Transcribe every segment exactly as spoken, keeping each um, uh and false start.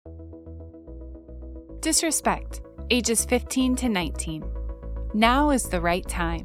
Disrespect, ages fifteen to nineteen. Now is the right time.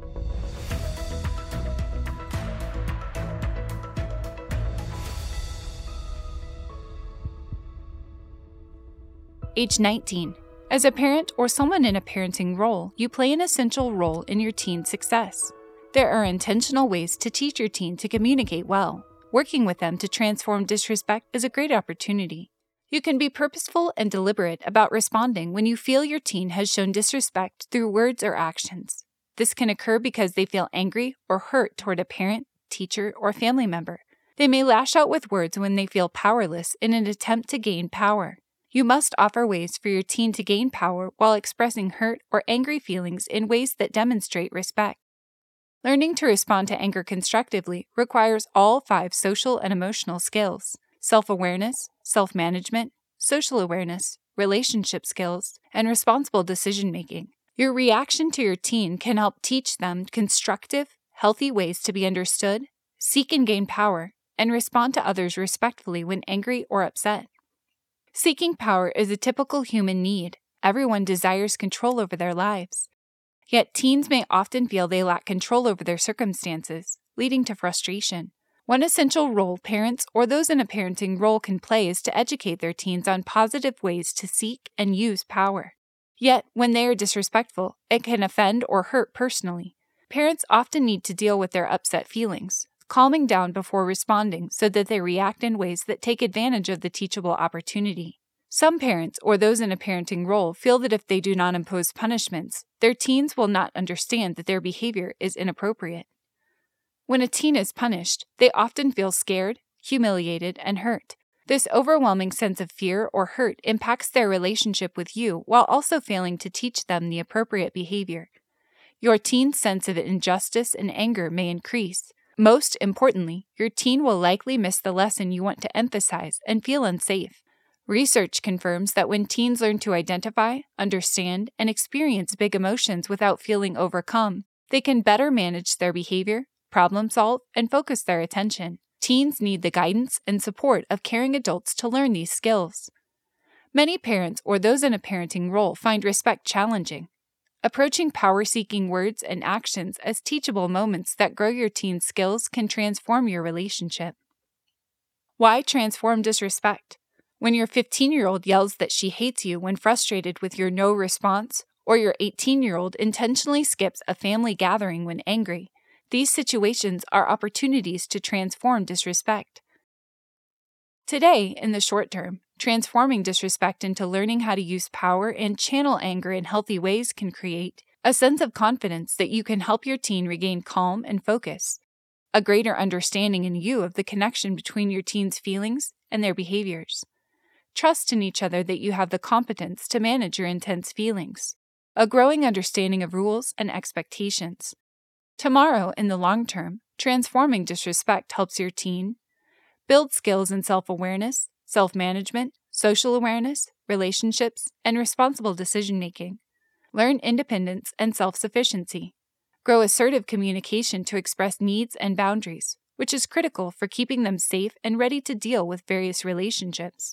Age nineteen. As a parent or someone in a parenting role, you play an essential role in your teen's success. There are intentional ways to teach your teen to communicate well. Working with them to transform disrespect is a great opportunity. You can be purposeful and deliberate about responding when you feel your teen has shown disrespect through words or actions. This can occur because they feel angry or hurt toward a parent, teacher, or family member. They may lash out with words when they feel powerless in an attempt to gain power. You must offer ways for your teen to gain power while expressing hurt or angry feelings in ways that demonstrate respect. Learning to respond to anger constructively requires all five social and emotional skills: self-awareness, self-management, social awareness, relationship skills, and responsible decision-making. Your reaction to your teen can help teach them constructive, healthy ways to be understood, seek and gain power, and respond to others respectfully when angry or upset. Seeking power is a typical human need. Everyone desires control over their lives. Yet teens may often feel they lack control over their circumstances, leading to frustration. One essential role parents or those in a parenting role can play is to educate their teens on positive ways to seek and use power. Yet, when they are disrespectful, it can offend or hurt personally. Parents often need to deal with their upset feelings, calming down before responding so that they react in ways that take advantage of the teachable opportunity. Some parents or those in a parenting role feel that if they do not impose punishments, their teens will not understand that their behavior is inappropriate. When a teen is punished, they often feel scared, humiliated, and hurt. This overwhelming sense of fear or hurt impacts their relationship with you while also failing to teach them the appropriate behavior. Your teen's sense of injustice and anger may increase. Most importantly, your teen will likely miss the lesson you want to emphasize and feel unsafe. Research confirms that when teens learn to identify, understand, and experience big emotions without feeling overcome, they can better manage their behavior, problem solve, and focus their attention. Teens need the guidance and support of caring adults to learn these skills. Many parents or those in a parenting role find respect challenging. Approaching power-seeking words and actions as teachable moments that grow your teen's skills can transform your relationship. Why transform disrespect? When your fifteen-year-old yells that she hates you when frustrated with your no response, or your eighteen-year-old intentionally skips a family gathering when angry, these situations are opportunities to transform disrespect. Today, in the short term, transforming disrespect into learning how to use power and channel anger in healthy ways can create a sense of confidence that you can help your teen regain calm and focus, a greater understanding in you of the connection between your teen's feelings and their behaviors, trust in each other that you have the competence to manage your intense feelings, a growing understanding of rules and expectations. Tomorrow, in the long term, transforming disrespect helps your teen build skills in self-awareness, self-management, social awareness, relationships, and responsible decision-making. Learn independence and self-sufficiency. Grow assertive communication to express needs and boundaries, which is critical for keeping them safe and ready to deal with various relationships.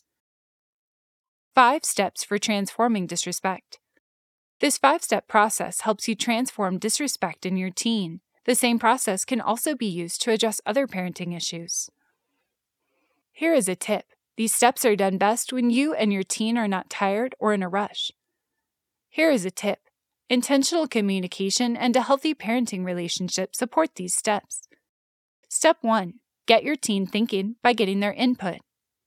Five steps for transforming disrespect. This five-step process helps you transform disrespect in your teen. The same process can also be used to address other parenting issues. Here is a tip. These steps are done best when you and your teen are not tired or in a rush. Here is a tip. Intentional communication and a healthy parenting relationship support these steps. Step one. Get your teen thinking by getting their input.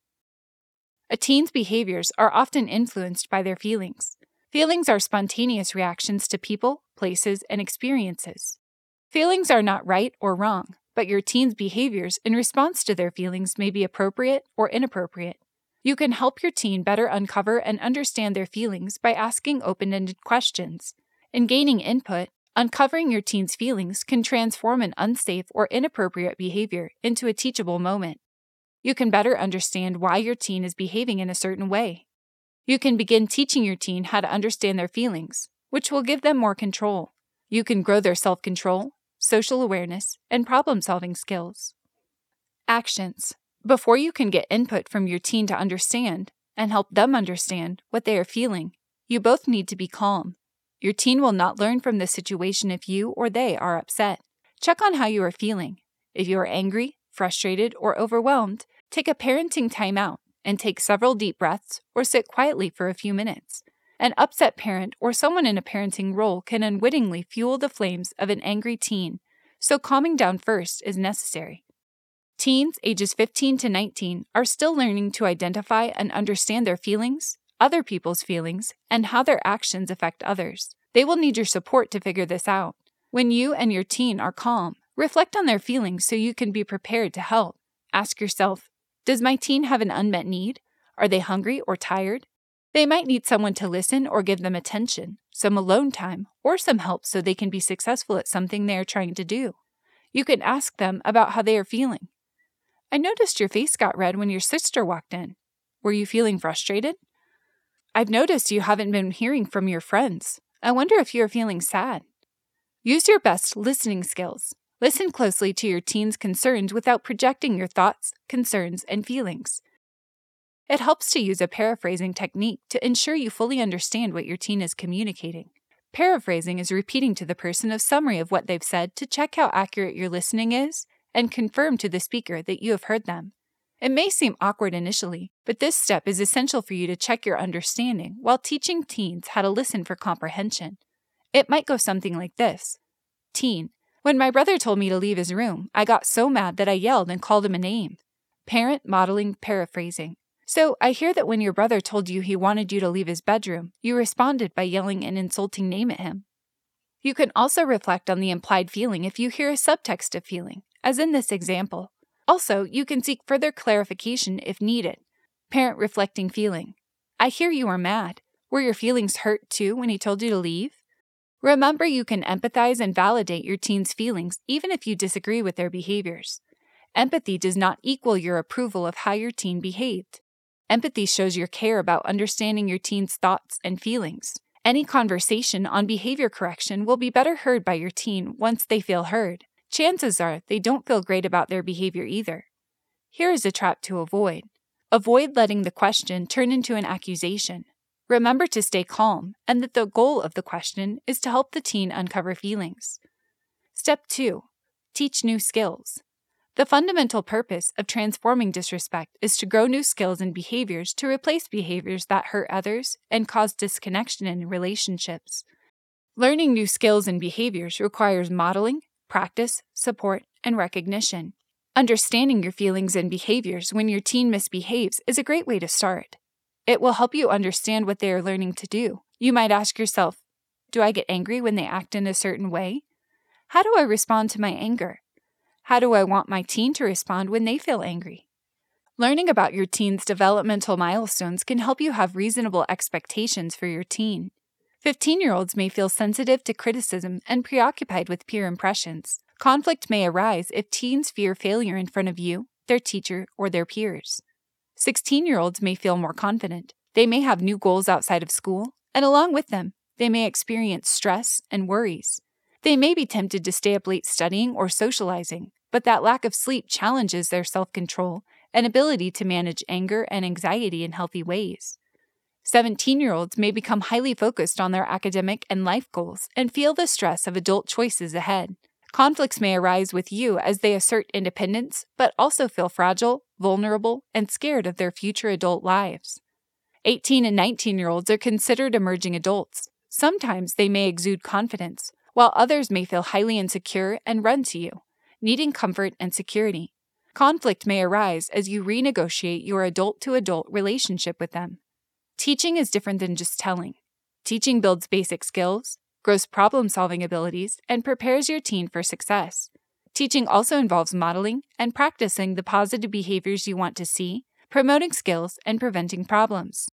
A teen's behaviors are often influenced by their feelings. Feelings are spontaneous reactions to people, places, and experiences. Feelings are not right or wrong, but your teen's behaviors in response to their feelings may be appropriate or inappropriate. You can help your teen better uncover and understand their feelings by asking open-ended questions. In gaining input, uncovering your teen's feelings can transform an unsafe or inappropriate behavior into a teachable moment. You can better understand why your teen is behaving in a certain way. You can begin teaching your teen how to understand their feelings, which will give them more control. You can grow their self-control, social awareness, and problem-solving skills. Actions. Before you can get input from your teen to understand, and help them understand what they are feeling. You both need to be calm. Your teen will not learn from the situation if you or they are upset. Check on how you are feeling. If you are angry, frustrated, or overwhelmed, take a parenting timeout and take several deep breaths or sit quietly for a few minutes. An upset parent or someone in a parenting role can unwittingly fuel the flames of an angry teen, so calming down first is necessary. Teens ages fifteen to nineteen are still learning to identify and understand their feelings, other people's feelings, and how their actions affect others. They will need your support to figure this out. When you and your teen are calm, reflect on their feelings so you can be prepared to help. Ask yourself, does my teen have an unmet need? Are they hungry or tired? They might need someone to listen or give them attention, some alone time, or some help so they can be successful at something they are trying to do. You can ask them about how they are feeling. I noticed your face got red when your sister walked in. Were you feeling frustrated? I've noticed you haven't been hearing from your friends. I wonder if you are feeling sad. Use your best listening skills. Listen closely to your teen's concerns without projecting your thoughts, concerns, and feelings. It helps to use a paraphrasing technique to ensure you fully understand what your teen is communicating. Paraphrasing is repeating to the person a summary of what they've said to check how accurate your listening is and confirm to the speaker that you have heard them. It may seem awkward initially, but this step is essential for you to check your understanding while teaching teens how to listen for comprehension. It might go something like this. Teen: when my brother told me to leave his room, I got so mad that I yelled and called him a name. Parent modeling paraphrasing. So, I hear that when your brother told you he wanted you to leave his bedroom, you responded by yelling an insulting name at him. You can also reflect on the implied feeling if you hear a subtext of feeling, as in this example. Also, you can seek further clarification if needed. Parent reflecting feeling. I hear you are mad. Were your feelings hurt too when he told you to leave? Remember, you can empathize and validate your teen's feelings even if you disagree with their behaviors. Empathy does not equal your approval of how your teen behaved. Empathy shows your care about understanding your teen's thoughts and feelings. Any conversation on behavior correction will be better heard by your teen once they feel heard. Chances are they don't feel great about their behavior either. Here is a trap to avoid. Avoid letting the question turn into an accusation. Remember to stay calm and that the goal of the question is to help the teen uncover feelings. Step two. Teach new skills. The fundamental purpose of transforming disrespect is to grow new skills and behaviors to replace behaviors that hurt others and cause disconnection in relationships. Learning new skills and behaviors requires modeling, practice, support, and recognition. Understanding your feelings and behaviors when your teen misbehaves is a great way to start. It will help you understand what they are learning to do. You might ask yourself, do I get angry when they act in a certain way? How do I respond to my anger? How do I want my teen to respond when they feel angry? Learning about your teen's developmental milestones can help you have reasonable expectations for your teen. fifteen-year-olds may feel sensitive to criticism and preoccupied with peer impressions. Conflict may arise if teens fear failure in front of you, their teacher, or their peers. sixteen-year-olds may feel more confident. They may have new goals outside of school, and along with them, they may experience stress and worries. They may be tempted to stay up late studying or socializing, but that lack of sleep challenges their self-control and ability to manage anger and anxiety in healthy ways. seventeen-year-olds may become highly focused on their academic and life goals and feel the stress of adult choices ahead. Conflicts may arise with you as they assert independence, but also feel fragile, vulnerable, and scared of their future adult lives. eighteen and nineteen-year-olds are considered emerging adults. Sometimes they may exude confidence, while others may feel highly insecure and run to you, needing comfort and security. Conflict may arise as you renegotiate your adult-to-adult relationship with them. Teaching is different than just telling. Teaching builds basic skills, grows problem-solving abilities, and prepares your teen for success. Teaching also involves modeling and practicing the positive behaviors you want to see, promoting skills, and preventing problems.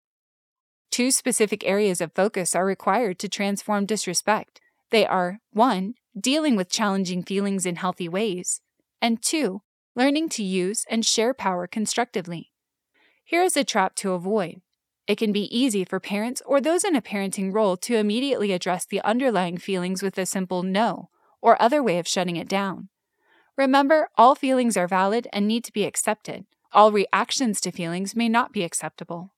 Two specific areas of focus are required to transform disrespect. They are, one, dealing with challenging feelings in healthy ways, and two, learning to use and share power constructively. Here is a trap to avoid. It can be easy for parents or those in a parenting role to immediately address the underlying feelings with a simple no, or other way of shutting it down. Remember, all feelings are valid and need to be accepted, All reactions to feelings may not be acceptable.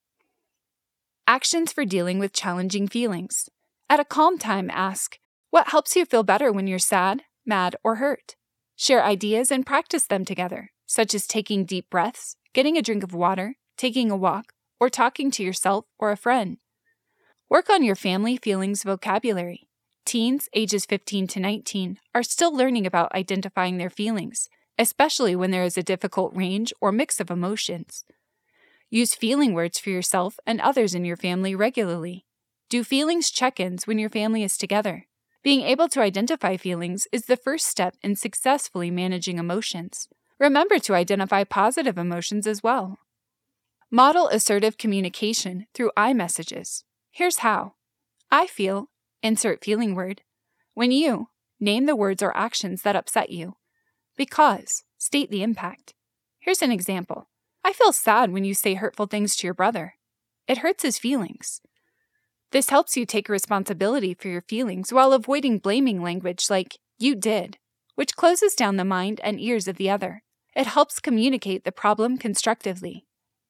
Actions for dealing with challenging feelings. At a calm time, ask, what helps you feel better when you're sad, mad, or hurt? Share ideas and practice them together, such as taking deep breaths, getting a drink of water, taking a walk, or talking to yourself or a friend. Work on your family feelings vocabulary. Teens ages fifteen to nineteen are still learning about identifying their feelings, especially when there is a difficult range or mix of emotions. Use feeling words for yourself and others in your family regularly. Do feelings check-ins when your family is together. Being able to identify feelings is the first step in successfully managing emotions. Remember to identify positive emotions as well. Model assertive communication through I messages. Here's how. I feel, insert feeling word. When you, name the words or actions that upset you. Because, state the impact. Here's an example. I feel sad when you say hurtful things to your brother. It hurts his feelings. This helps you take responsibility for your feelings while avoiding blaming language like, you did, which closes down the mind and ears of the other. It helps communicate the problem constructively.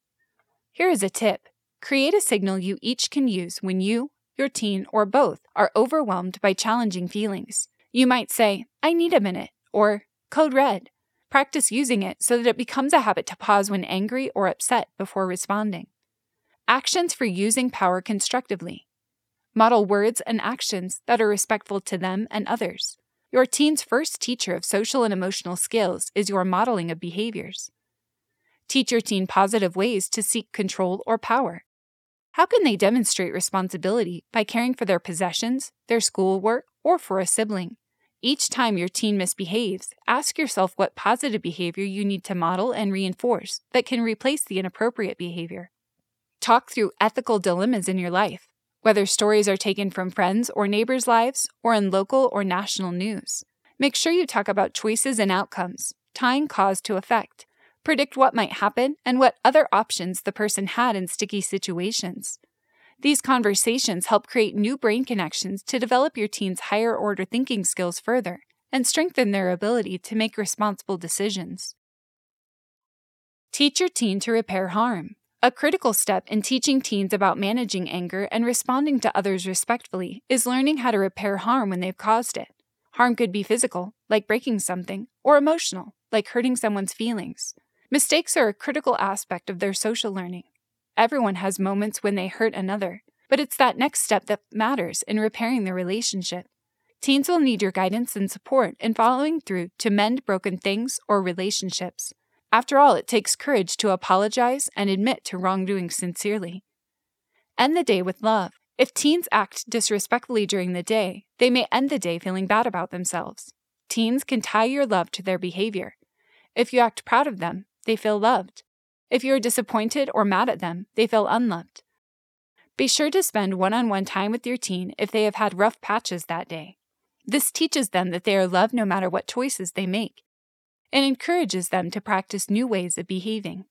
Here is a tip. Create a signal you each can use when you, your teen, or both are overwhelmed by challenging feelings. You might say, I need a minute, or code red. Practice using it so that it becomes a habit to pause when angry or upset before responding. Actions for using power constructively. Model words and actions that are respectful to them and others. Your teen's first teacher of social and emotional skills is your modeling of behaviors. Teach your teen positive ways to seek control or power. How can they demonstrate responsibility by caring for their possessions, their schoolwork, or for a sibling? Each time your teen misbehaves, ask yourself what positive behavior you need to model and reinforce that can replace the inappropriate behavior. Talk through ethical dilemmas in your life, whether stories are taken from friends or neighbors' lives or in local or national news. Make sure you talk about choices and outcomes, tying cause to effect. Predict what might happen and what other options the person had in sticky situations. These conversations help create new brain connections to develop your teen's higher-order thinking skills further and strengthen their ability to make responsible decisions. Teach your teen to repair harm. A critical step in teaching teens about managing anger and responding to others respectfully is learning how to repair harm when they've caused it. Harm could be physical, like breaking something, or emotional, like hurting someone's feelings. Mistakes are a critical aspect of their social learning. Everyone has moments when they hurt another, but it's that next step that matters in repairing the relationship. Teens will need your guidance and support in following through to mend broken things or relationships. After all, it takes courage to apologize and admit to wrongdoing sincerely. End the day with love. If teens act disrespectfully during the day, they may end the day feeling bad about themselves. Teens can tie your love to their behavior. If you act proud of them, they feel loved. If you are disappointed or mad at them, they feel unloved. Be sure to spend one-on-one time with your teen if they have had rough patches that day. This teaches them that they are loved no matter what choices they make, and encourages them to practice new ways of behaving.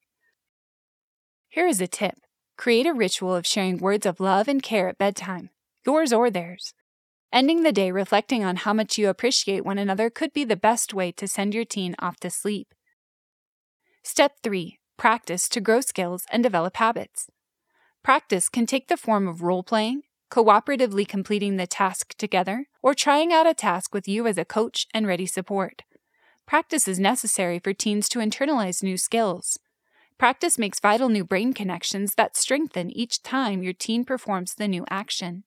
Here is a tip. Create a ritual of sharing words of love and care at bedtime, yours or theirs. Ending the day reflecting on how much you appreciate one another could be the best way to send your teen off to sleep. Step three. Practice to grow skills and develop habits. Practice can take the form of role-playing, cooperatively completing the task together, or trying out a task with you as a coach and ready support. Practice is necessary for teens to internalize new skills. Practice makes vital new brain connections that strengthen each time your teen performs the new action.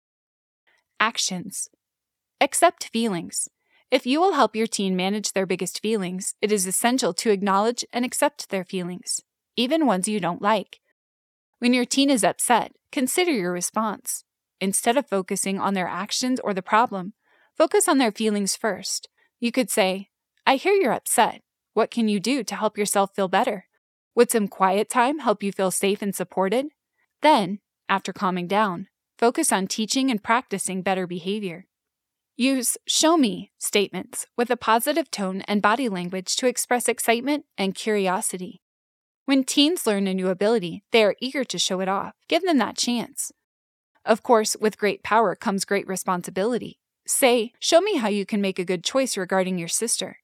Actions. Accept feelings. If you will help your teen manage their biggest feelings, it is essential to acknowledge and accept their feelings, even ones you don't like. When your teen is upset, consider your response. Instead of focusing on their actions or the problem, focus on their feelings first. You could say, I hear you're upset. What can you do to help yourself feel better? Would some quiet time help you feel safe and supported? Then, after calming down, focus on teaching and practicing better behavior. Use show me statements with a positive tone and body language to express excitement and curiosity. When teens learn a new ability, they are eager to show it off. Give them that chance. Of course, with great power comes great responsibility. Say, show me how you can make a good choice regarding your sister.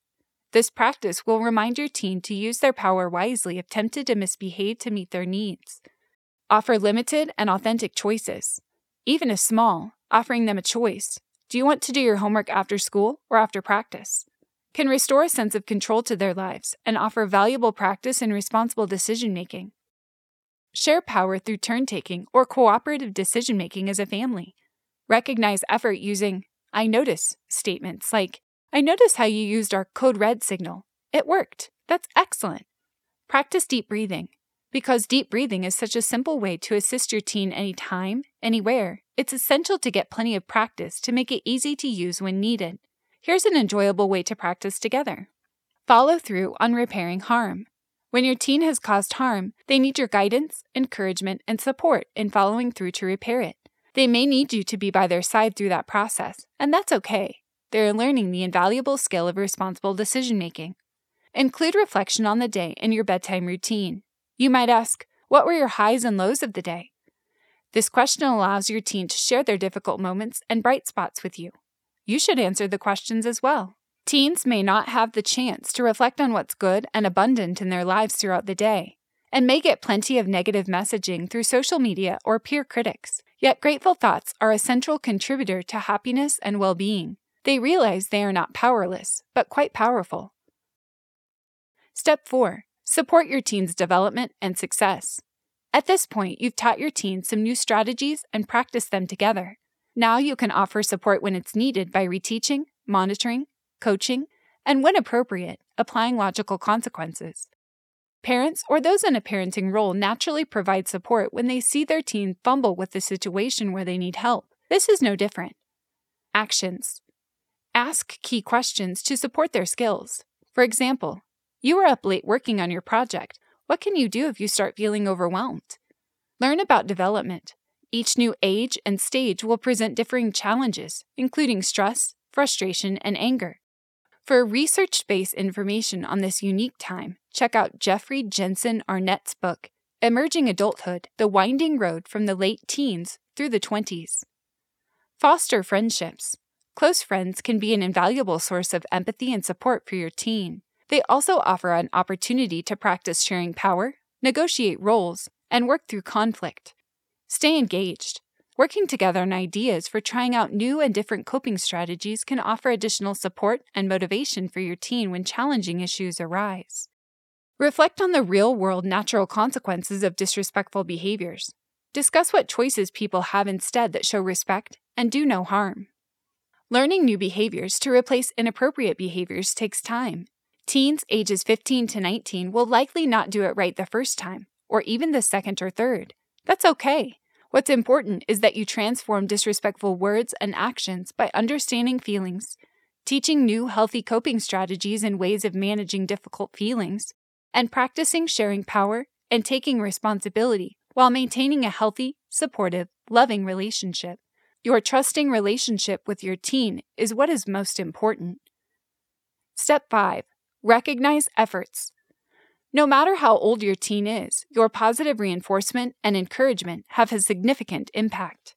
This practice will remind your teen to use their power wisely if tempted to misbehave to meet their needs. Offer limited and authentic choices. Even if small, offering them a choice. Do you want to do your homework after school or after practice? Can restore a sense of control to their lives and offer valuable practice in responsible decision-making. Share power through turn-taking or cooperative decision-making as a family. Recognize effort using "I notice" statements like, "I notice how you used our code red signal. It worked. That's excellent." Practice deep breathing. Because deep breathing is such a simple way to assist your teen anytime, anywhere, it's essential to get plenty of practice to make it easy to use when needed. Here's an enjoyable way to practice together. Follow through on repairing harm. When your teen has caused harm, they need your guidance, encouragement, and support in following through to repair it. They may need you to be by their side through that process, and that's okay. They're learning the invaluable skill of responsible decision-making. Include reflection on the day in your bedtime routine. You might ask, what were your highs and lows of the day? This question allows your teen to share their difficult moments and bright spots with you. You should answer the questions as well. Teens may not have the chance to reflect on what's good and abundant in their lives throughout the day, and may get plenty of negative messaging through social media or peer critics. Yet grateful thoughts are a central contributor to happiness and well-being. They realize they are not powerless, but quite powerful. Step four. Support your teen's development and success. At this point, you've taught your teen some new strategies and practiced them together. Now you can offer support when it's needed by reteaching, monitoring, coaching, and when appropriate, applying logical consequences. Parents or those in a parenting role naturally provide support when they see their teen fumble with the situation where they need help. This is no different. Actions. Ask key questions to support their skills. For example, you are up late working on your project. What can you do if you start feeling overwhelmed? Learn about development. Each new age and stage will present differing challenges, including stress, frustration, and anger. For research-based information on this unique time, check out Jeffrey Jensen Arnett's book, Emerging Adulthood: The Winding Road from the Late Teens Through the Twenties. Foster friendships. Close friends can be an invaluable source of empathy and support for your teen. They also offer an opportunity to practice sharing power, negotiate roles, and work through conflict. Stay engaged. Working together on ideas for trying out new and different coping strategies can offer additional support and motivation for your teen when challenging issues arise. Reflect on the real-world natural consequences of disrespectful behaviors. Discuss what choices people have instead that show respect and do no harm. Learning new behaviors to replace inappropriate behaviors takes time. Teens ages fifteen to nineteen will likely not do it right the first time, or even the second or third. That's okay. What's important is that you transform disrespectful words and actions by understanding feelings, teaching new healthy coping strategies and ways of managing difficult feelings, and practicing sharing power and taking responsibility while maintaining a healthy, supportive, loving relationship. Your trusting relationship with your teen is what is most important. Step five. Recognize efforts. No matter how old your teen is, your positive reinforcement and encouragement have a significant impact.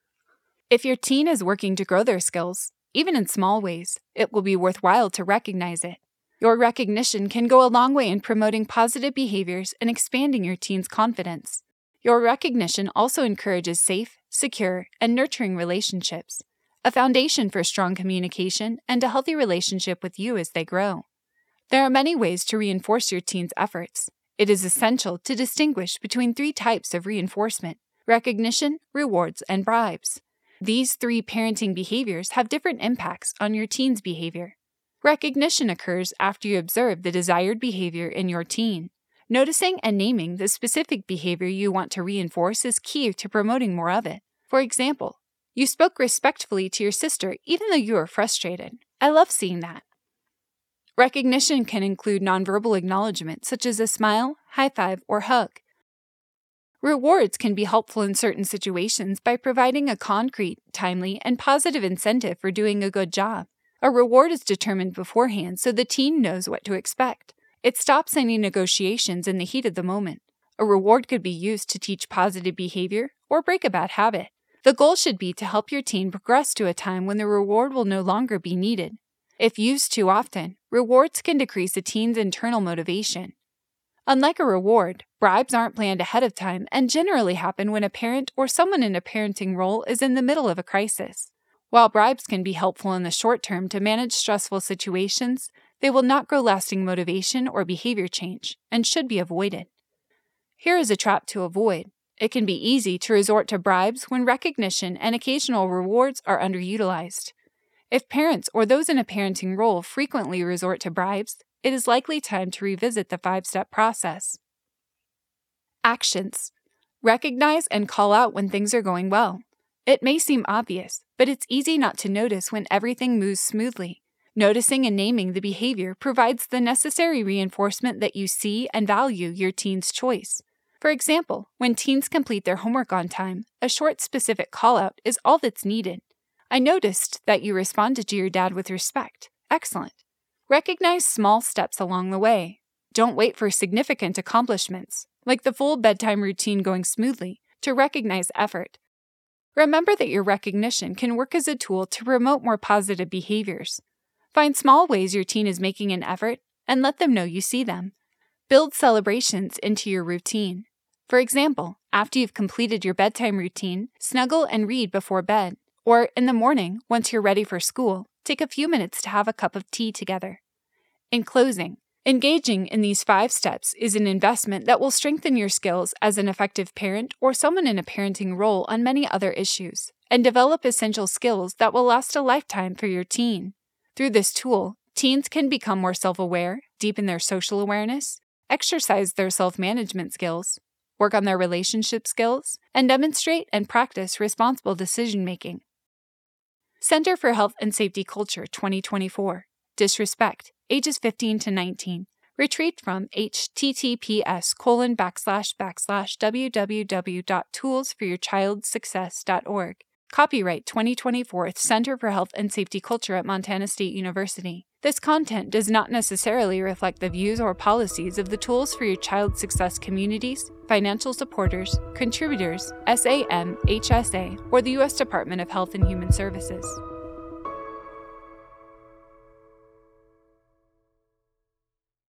If your teen is working to grow their skills, even in small ways, it will be worthwhile to recognize it. Your recognition can go a long way in promoting positive behaviors and expanding your teen's confidence. Your recognition also encourages safe, secure, and nurturing relationships, a foundation for strong communication and a healthy relationship with you as they grow. There are many ways to reinforce your teen's efforts. It is essential to distinguish between three types of reinforcement: recognition, rewards, and bribes. These three parenting behaviors have different impacts on your teen's behavior. Recognition occurs after you observe the desired behavior in your teen. Noticing and naming the specific behavior you want to reinforce is key to promoting more of it. For example, you spoke respectfully to your sister even though you were frustrated. I love seeing that. Recognition can include nonverbal acknowledgement, such as a smile, high five, or hug. Rewards can be helpful in certain situations by providing a concrete, timely, and positive incentive for doing a good job. A reward is determined beforehand so the teen knows what to expect. It stops any negotiations in the heat of the moment. A reward could be used to teach positive behavior or break a bad habit. The goal should be to help your teen progress to a time when the reward will no longer be needed. If used too often, rewards can decrease a teen's internal motivation. Unlike a reward, bribes aren't planned ahead of time and generally happen when a parent or someone in a parenting role is in the middle of a crisis. While bribes can be helpful in the short term to manage stressful situations, they will not grow lasting motivation or behavior change and should be avoided. Here is a trap to avoid. It can be easy to resort to bribes when recognition and occasional rewards are underutilized. If parents or those in a parenting role frequently resort to bribes, it is likely time to revisit the five-step process. Actions. Recognize and call out when things are going well. It may seem obvious, but it's easy not to notice when everything moves smoothly. Noticing and naming the behavior provides the necessary reinforcement that you see and value your teen's choice. For example, when teens complete their homework on time, a short specific call-out is all that's needed. I noticed that you responded to your dad with respect. Excellent. Recognize small steps along the way. Don't wait for significant accomplishments, like the full bedtime routine going smoothly, to recognize effort. Remember that your recognition can work as a tool to promote more positive behaviors. Find small ways your teen is making an effort and let them know you see them. Build celebrations into your routine. For example, after you've completed your bedtime routine, snuggle and read before bed. Or in the morning, once you're ready for school, take a few minutes to have a cup of tea together. In closing, engaging in these five steps is an investment that will strengthen your skills as an effective parent or someone in a parenting role on many other issues, and develop essential skills that will last a lifetime for your teen. Through this tool, teens can become more self-aware, deepen their social awareness, exercise their self-management skills, work on their relationship skills, and demonstrate and practice responsible decision-making. Center for Health and Safety Culture twenty twenty-four. Disrespect, ages fifteen to nineteen. Retrieved from https colon backslash backslash www dot tools for your child's success dot org. Copyright twenty twenty-four Center for Health and Safety Culture at Montana State University. This content does not necessarily reflect the views or policies of the Tools for Your Child's Success communities, financial supporters, contributors, S A M, H S A, or the U S Department of Health and Human Services.